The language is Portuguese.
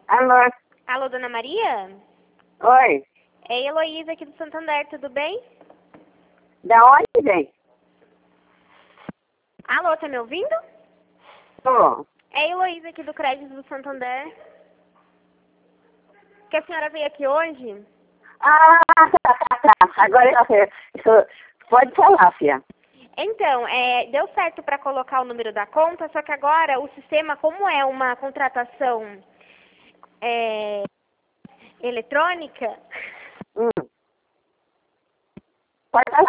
Alô? Alô, Dona Maria? Oi? É Heloísa aqui do Santander, tudo bem? Da onde vem? Alô, tá me ouvindo? Tô. É Heloísa aqui do Crédito do Santander. Que a senhora veio aqui hoje? Ah, tá. Agora eu sei. Pode falar, filha. Então, deu certo para colocar o número da conta, só que agora o sistema, como é uma contratação eletrônica, Hum. Pode falar.